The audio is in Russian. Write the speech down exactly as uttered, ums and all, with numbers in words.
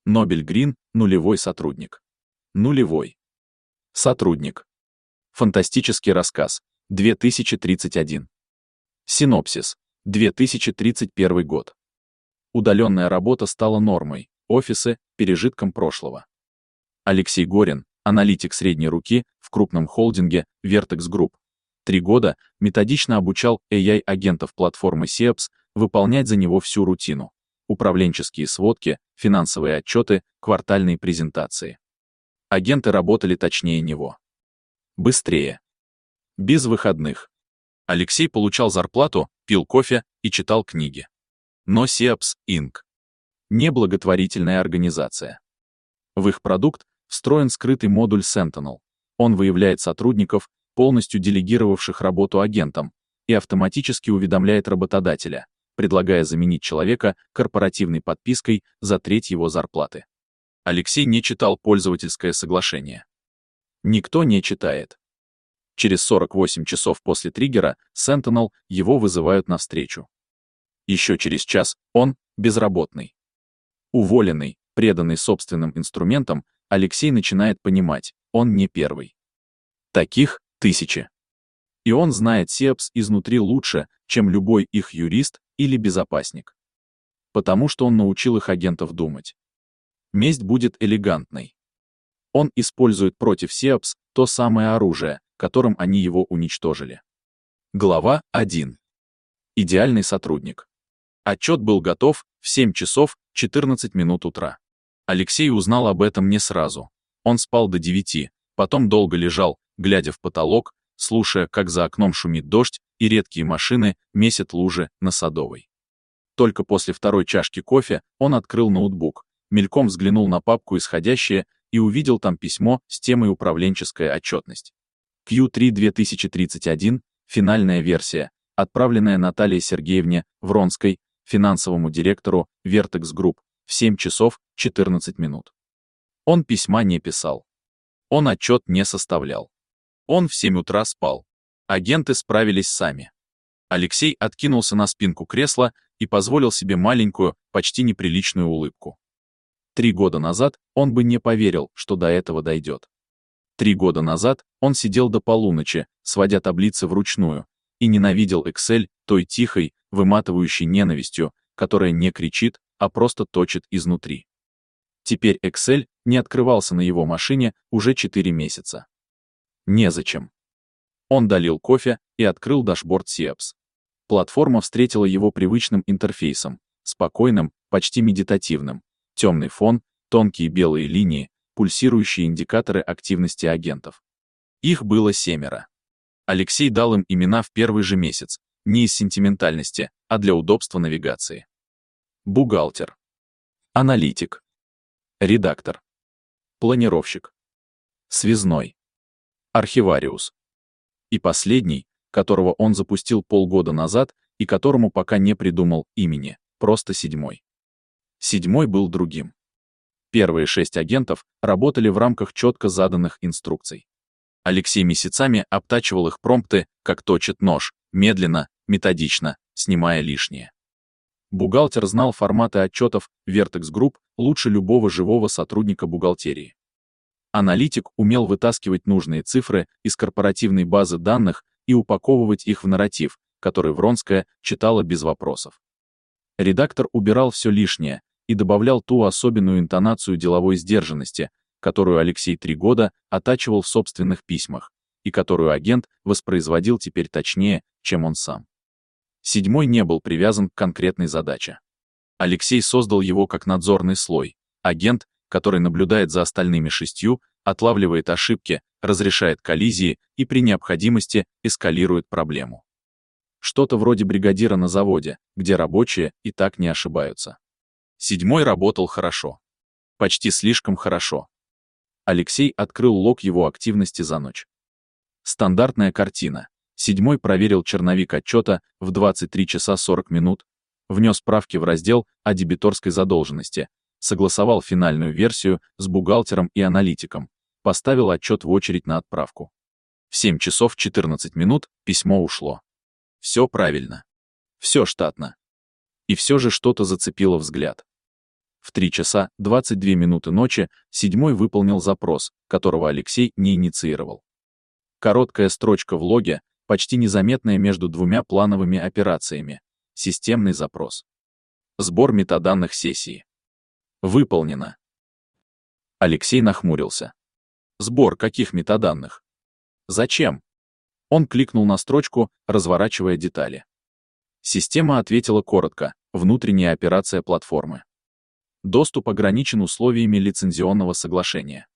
Нобель Грин – нулевой сотрудник. Нулевой. Сотрудник. Фантастический рассказ. две тысячи тридцать один. Синопсис. две тысячи тридцать первый год. Удаленная работа стала нормой, офисы – пережитком прошлого. Алексей Горин, аналитик средней руки в крупном холдинге Vertex Group, три года методично обучал эй ай-агентов платформы сиэпс выполнять за него всю рутину. Управленческие сводки, финансовые отчеты, квартальные презентации. Агенты работали точнее него. Быстрее. Без выходных. Алексей получал зарплату, пил кофе и читал книги. Но сиэпс инк не благотворительная организация. В их продукт встроен скрытый модуль Sentinel. Он выявляет сотрудников, полностью делегировавших работу агентам, и автоматически уведомляет работодателя, предлагая заменить человека корпоративной подпиской за треть его зарплаты. Алексей не читал пользовательское соглашение. Никто не читает. Через сорок восемь часов после триггера Sentinel его вызывают на встречу. Еще через час он безработный. Уволенный, преданный собственным инструментам, Алексей начинает понимать, он не первый. Таких тысячи. И он знает сиэпс изнутри лучше, чем любой их юрист или безопасник. Потому что он научил их агентов думать. Месть будет элегантной. Он использует против сиэпс то самое оружие, которым они его уничтожили. Глава один. Идеальный сотрудник. Отчет был готов в семь часов четырнадцать минут утра. Алексей узнал об этом не сразу. Он спал до девяти, потом долго лежал, глядя в потолок, слушая, как за окном шумит дождь и редкие машины месят лужи на Садовой. Только после второй чашки кофе он открыл ноутбук, мельком взглянул на папку «Исходящее» и увидел там письмо с темой «Управленческая отчетность». кью три две тысячи тридцать один, финальная версия, отправленная Наталье Сергеевне Вронской, финансовому директору Vertex Group, в семь часов четырнадцать минут. Он письма не писал. Он отчет не составлял. Он в семь утра спал. Агенты справились сами. Алексей откинулся на спинку кресла и позволил себе маленькую, почти неприличную улыбку. Три года назад он бы не поверил, что до этого дойдет. Три года назад он сидел до полуночи, сводя таблицы вручную, и ненавидел Excel той тихой, выматывающей ненавистью, которая не кричит, а просто точит изнутри. Теперь Excel не открывался на его машине уже четыре месяца. Незачем. Он долил кофе и открыл дашборд сиэпс. Платформа встретила его привычным интерфейсом, спокойным, почти медитативным. Темный фон, тонкие белые линии, пульсирующие индикаторы активности агентов. Их было семеро. Алексей дал им имена в первый же месяц, не из сентиментальности, а для удобства навигации. Бухгалтер. Аналитик. Редактор. Планировщик. Связной. Архивариус. И последний, которого он запустил полгода назад и которому пока не придумал имени, просто седьмой. Седьмой был другим. Первые шесть агентов работали в рамках четко заданных инструкций. Алексей месяцами обтачивал их промпты, как точит нож, медленно, методично, снимая лишнее. Бухгалтер знал форматы отчетов Vertex Group лучше любого живого сотрудника бухгалтерии. Аналитик умел вытаскивать нужные цифры из корпоративной базы данных и упаковывать их в нарратив, который Вронская читала без вопросов. Редактор убирал все лишнее и добавлял ту особенную интонацию деловой сдержанности, которую Алексей три года оттачивал в собственных письмах, и которую агент воспроизводил теперь точнее, чем он сам. Седьмой не был привязан к конкретной задаче. Алексей создал его как надзорный слой, агент, который наблюдает за остальными шестью, отлавливает ошибки, разрешает коллизии и при необходимости эскалирует проблему. Что-то вроде бригадира на заводе, где рабочие и так не ошибаются. Седьмой работал хорошо. Почти слишком хорошо. Алексей открыл лог его активности за ночь. Стандартная картина. Седьмой проверил черновик отчета в двадцать три часа сорок минут, внес правки в раздел о дебиторской задолженности, согласовал финальную версию с бухгалтером и аналитиком, поставил отчет в очередь на отправку. В семь часов четырнадцать минут письмо ушло. Все правильно. Все штатно. И все же что-то зацепило взгляд. В три часа двадцать две минуты ночи седьмой выполнил запрос, которого Алексей не инициировал. Короткая строчка в логе, почти незаметная между двумя плановыми операциями. Системный запрос. Сбор метаданных сессии. Выполнено. Алексей нахмурился. Сбор каких метаданных? Зачем? Он кликнул на строчку, разворачивая детали. Система ответила коротко: внутренняя операция платформы. Доступ ограничен условиями лицензионного соглашения.